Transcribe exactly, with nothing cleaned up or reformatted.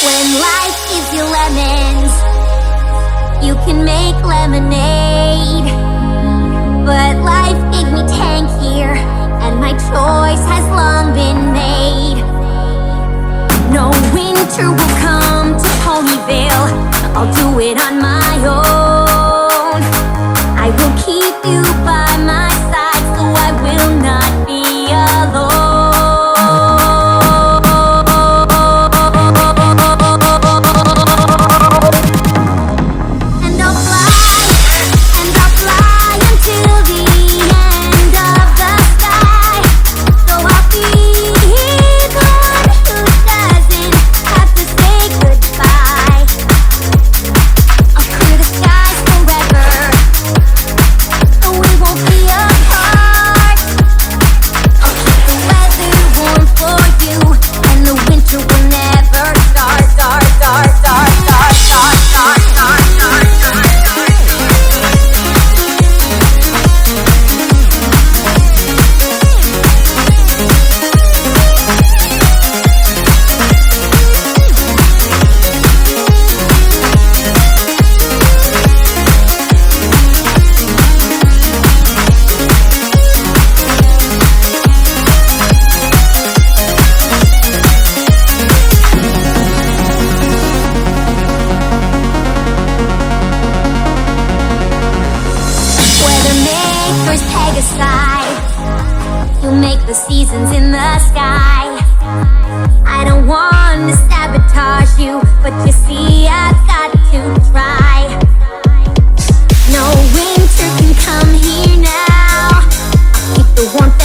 When life gives you lemons, you can make lemonade. But life gave me Tank here, and my choice has long been made. No winter will come to Ponyville, I'll do it on my own. I will keep you by my side, so I will not be alone. Peg aside, you make the seasons in the sky. I don't want to sabotage you, but you see I've got to try. No winter can come here now. I'll keep the warmth